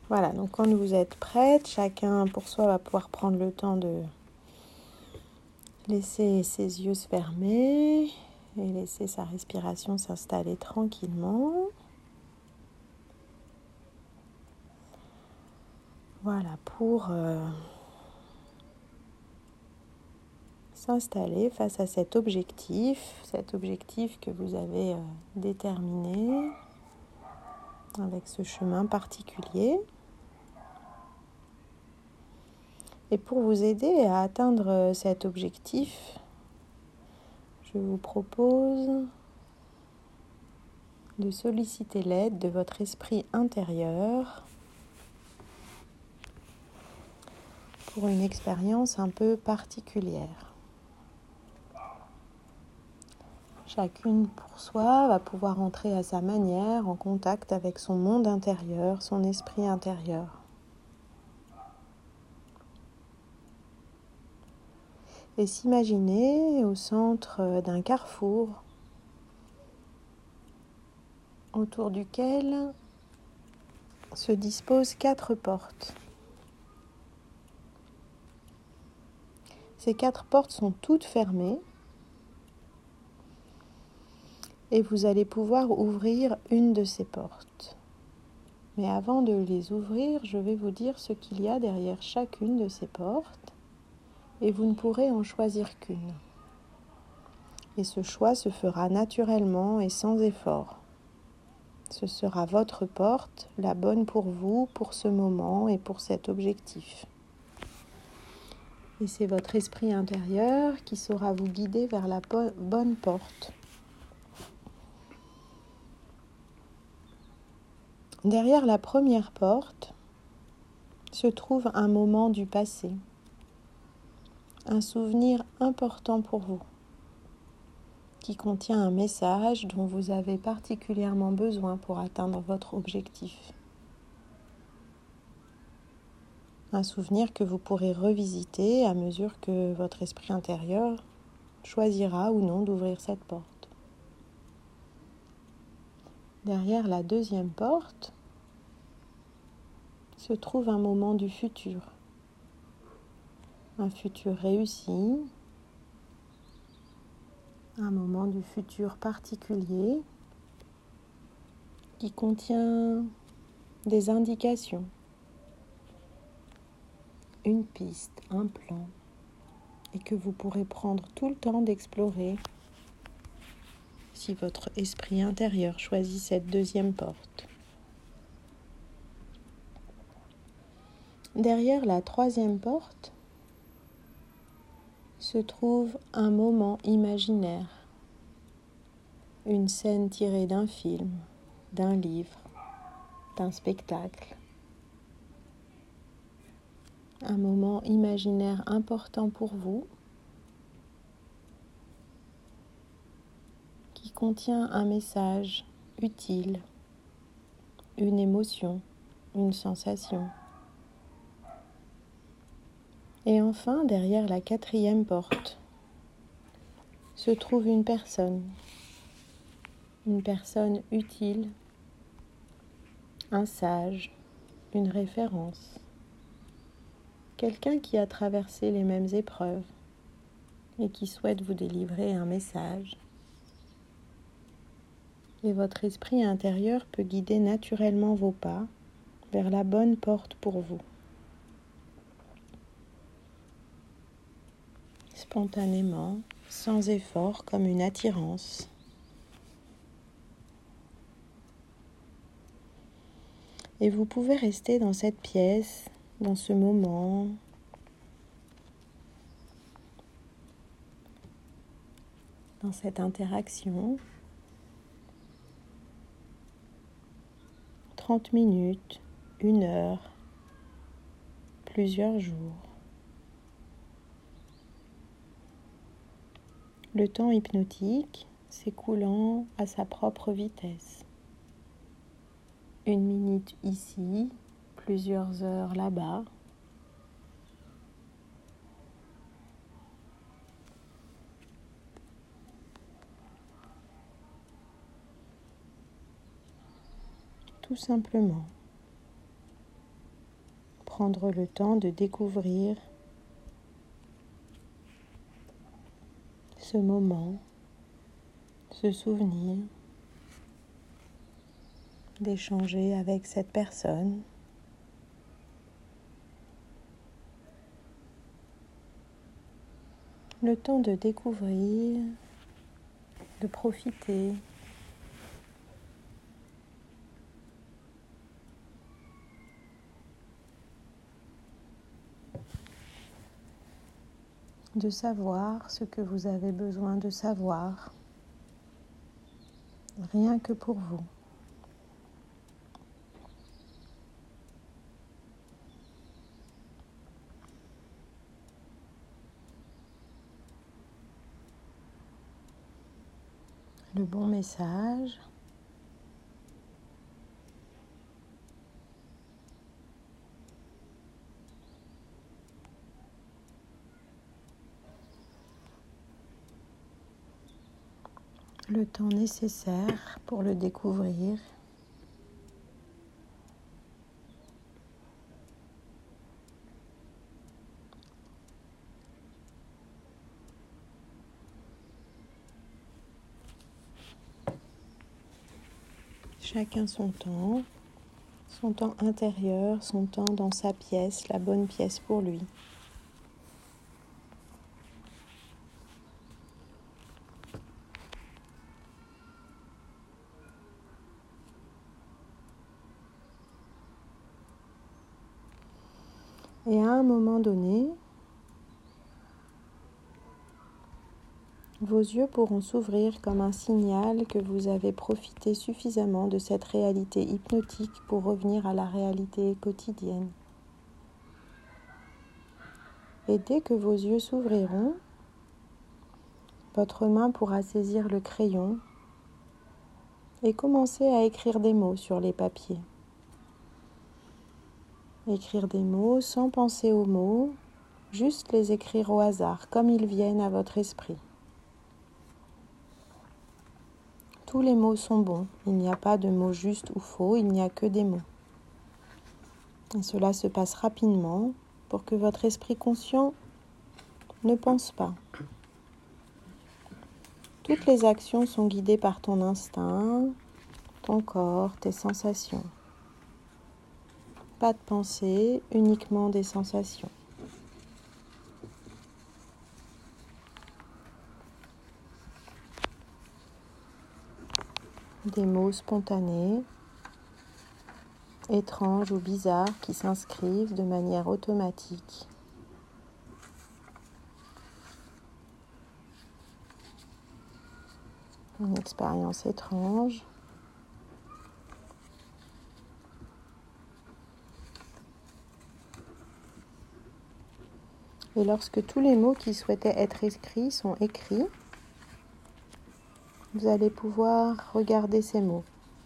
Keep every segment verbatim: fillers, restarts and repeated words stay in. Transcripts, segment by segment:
Voilà, donc quand vous êtes prête, chacun pour soi va pouvoir prendre le temps de laisser ses yeux se fermer et laisser sa respiration s'installer tranquillement. Voilà, pour euh, s'installer face à cet objectif, cet objectif que vous avez euh, déterminé avec ce chemin particulier. Et pour vous aider à atteindre cet objectif, je vous propose de solliciter l'aide de votre esprit intérieur pour une expérience un peu particulière. Chacune pour soi va pouvoir entrer à sa manière en contact avec son monde intérieur, son esprit intérieur. Et s'imaginer au centre d'un carrefour autour duquel se disposent quatre portes. Ces quatre portes sont toutes fermées et vous allez pouvoir ouvrir une de ces portes. Mais avant de les ouvrir, je vais vous dire ce qu'il y a derrière chacune de ces portes et vous ne pourrez en choisir qu'une. Et ce choix se fera naturellement et sans effort. Ce sera votre porte, la bonne pour vous, pour ce moment et pour cet objectif. Et c'est votre esprit intérieur qui saura vous guider vers la bonne porte. Derrière la première porte se trouve un moment du passé, un souvenir important pour vous, qui contient un message dont vous avez particulièrement besoin pour atteindre votre objectif. Un souvenir que vous pourrez revisiter à mesure que votre esprit intérieur choisira ou non d'ouvrir cette porte. Derrière la deuxième porte se trouve un moment du futur, un futur réussi, un moment du futur particulier qui contient des indications, une piste, un plan, et que vous pourrez prendre tout le temps d'explorer si votre esprit intérieur choisit cette deuxième porte. Derrière la troisième porte se trouve un moment imaginaire, une scène tirée d'un film, d'un livre, d'un spectacle. Un moment imaginaire important pour vous qui contient un message utile, une émotion, une sensation. Et enfin, derrière la quatrième porte, se trouve une personne, une personne utile, un sage, une référence, quelqu'un qui a traversé les mêmes épreuves et qui souhaite vous délivrer un message. Et votre esprit intérieur peut guider naturellement vos pas vers la bonne porte pour vous. Spontanément, sans effort, comme une attirance. Et vous pouvez rester dans cette pièce, dans ce moment, dans cette interaction, trente minutes, une heure, plusieurs jours. Le temps hypnotique s'écoulant à sa propre vitesse. Une minute ici, plusieurs heures là-bas. Tout simplement. prendre le temps de découvrir ce moment, ce souvenir, d'échanger avec cette personne. Le temps de découvrir, de profiter. De savoir ce que vous avez besoin de savoir, rien que pour vous. Le bon message. Le temps nécessaire pour le découvrir. Chacun son temps, son temps intérieur, son temps dans sa pièce, la bonne pièce pour lui. Et à un moment donné, vos yeux pourront s'ouvrir comme un signal que vous avez profité suffisamment de cette réalité hypnotique pour revenir à la réalité quotidienne. Et dès que vos yeux s'ouvriront, votre main pourra saisir le crayon et commencer à écrire des mots sur les papiers. Écrire des mots sans penser aux mots, juste les écrire au hasard, comme ils viennent à votre esprit. Tous les mots sont bons, il n'y a pas de mots justes ou faux, il n'y a que des mots. Et cela se passe rapidement pour que votre esprit conscient ne pense pas. Toutes les actions sont guidées par ton instinct, ton corps, tes sensations. Pas de pensée, uniquement des sensations. Des mots spontanés, étranges ou bizarres qui s'inscrivent de manière automatique. Une expérience étrange. Et lorsque tous les mots qui souhaitaient être écrits sont écrits, vous allez pouvoir regarder ces mots.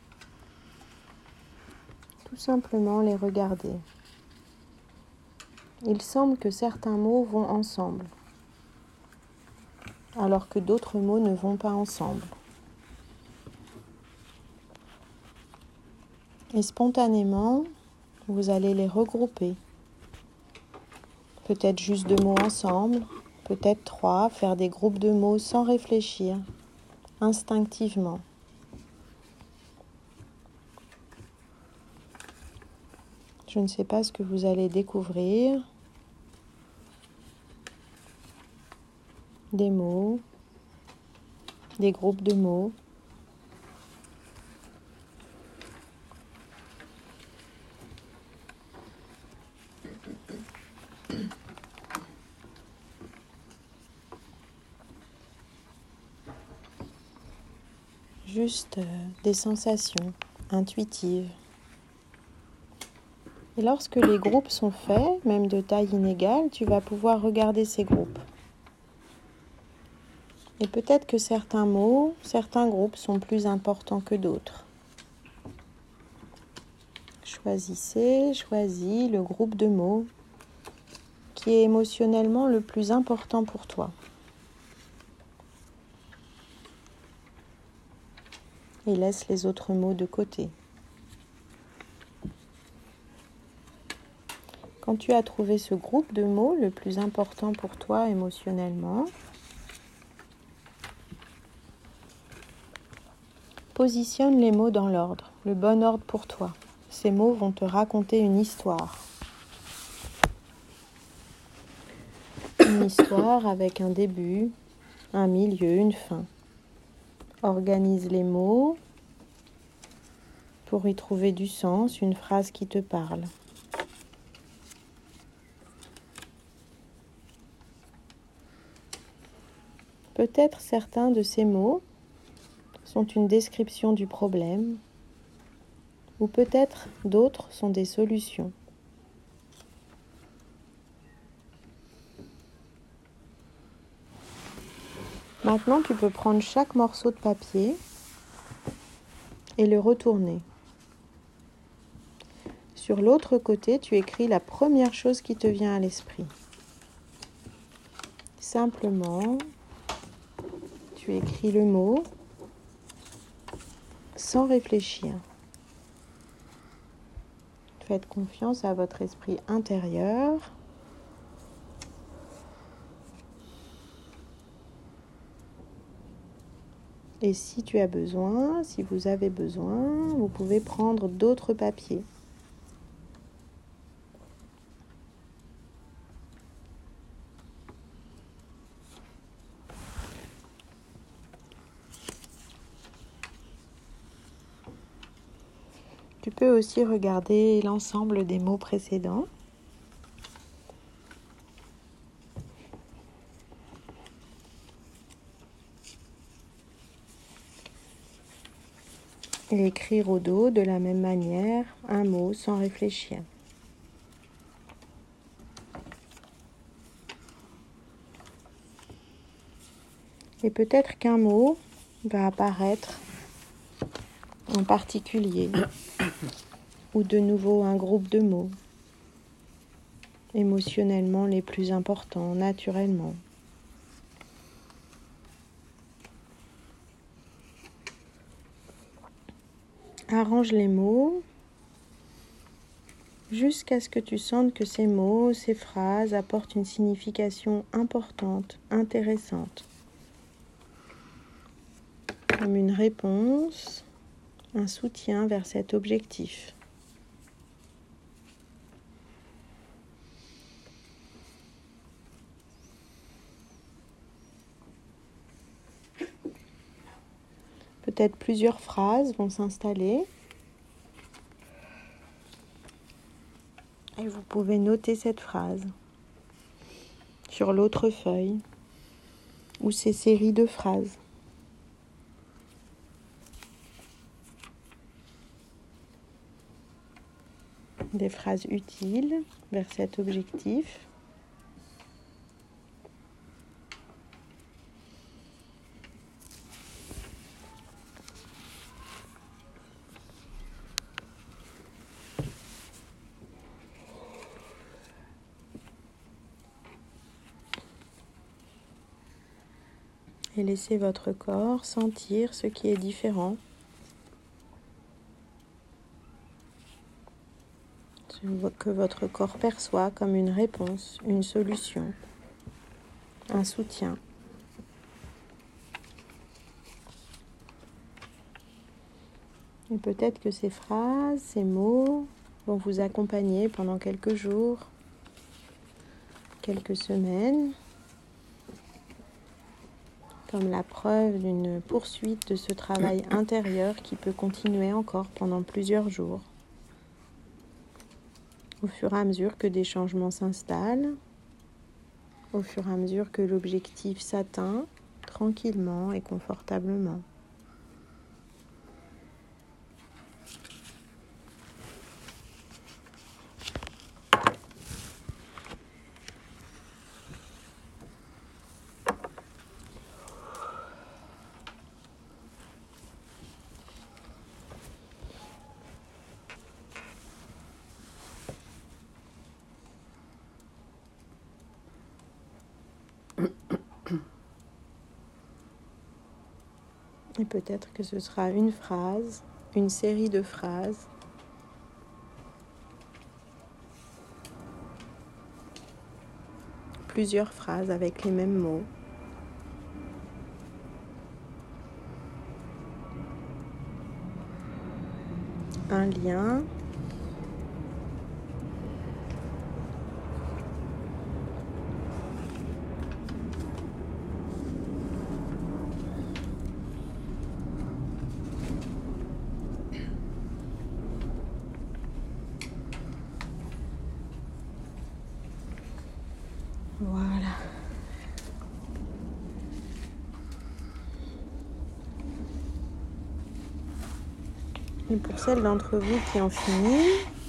Tout simplement les regarder. Il semble que certains mots vont ensemble, alors que d'autres mots ne vont pas ensemble. Et spontanément, vous allez les regrouper. Peut-être juste deux mots ensemble, peut-être trois, faire des groupes de mots sans réfléchir, instinctivement. Je ne sais pas ce que vous allez découvrir. Des mots, des groupes de mots. Juste euh, des sensations intuitives. Et lorsque les groupes sont faits, même de taille inégale, tu vas pouvoir regarder ces groupes. Et peut-être que certains mots, certains groupes sont plus importants que d'autres. Choisissez, choisis le groupe de mots qui est émotionnellement le plus important pour toi. Et laisse les autres mots de côté. Quand tu as trouvé ce groupe de mots le plus important pour toi émotionnellement, positionne les mots dans l'ordre, le bon ordre pour toi. Ces mots vont te raconter une histoire. Une histoire avec un début, un milieu, une fin. Organise les mots pour y trouver du sens, une phrase qui te parle. Peut-être certains de ces mots sont une description du problème, ou peut-être d'autres sont des solutions. Maintenant, tu peux prendre chaque morceau de papier et le retourner. Sur l'autre côté, tu écris la première chose qui te vient à l'esprit. Simplement, tu écris le mot sans réfléchir. Faites confiance à votre esprit intérieur. Et si tu as besoin, si vous avez besoin, vous pouvez prendre d'autres papiers. Tu peux aussi regarder l'ensemble des mots précédents. Et écrire au dos de la même manière un mot sans réfléchir. Et peut-être qu'un mot va apparaître en particulier, ou de nouveau un groupe de mots, émotionnellement les plus importants, naturellement. Arrange les mots jusqu'à ce que tu sentes que ces mots, ces phrases apportent une signification importante, intéressante. Comme une réponse, un soutien vers cet objectif. Peut-être plusieurs phrases vont s'installer. Et vous pouvez noter cette phrase sur l'autre feuille ou ces séries de phrases. Des phrases utiles vers cet objectif. Et laissez votre corps sentir ce qui est différent. Ce que votre corps perçoit comme une réponse, une solution, un soutien. Et peut-être que ces phrases, ces mots vont vous accompagner pendant quelques jours, quelques semaines, comme la preuve d'une poursuite de ce travail intérieur qui peut continuer encore pendant plusieurs jours. Au fur et à mesure que des changements s'installent, au fur et à mesure que l'objectif s'atteint tranquillement et confortablement. Et peut-être que ce sera une phrase, une série de phrases plusieurs phrases avec les mêmes mots. Un lien. Voilà. Et pour celles d'entre vous qui ont fini,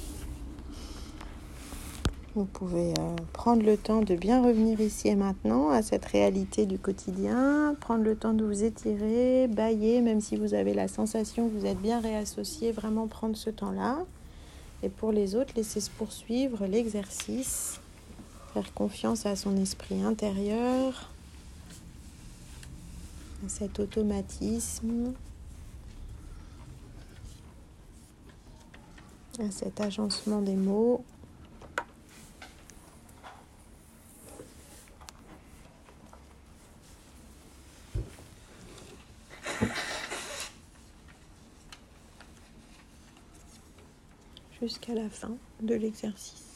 vous pouvez euh, prendre le temps de bien revenir ici et maintenant à cette réalité du quotidien, prendre le temps de vous étirer, bâiller, même si vous avez la sensation que vous êtes bien réassocié, vraiment prendre ce temps-là. Et pour les autres, laissez se poursuivre l'exercice, faire confiance à son esprit intérieur, à cet automatisme, à cet agencement des mots. Jusqu'à la fin de l'exercice.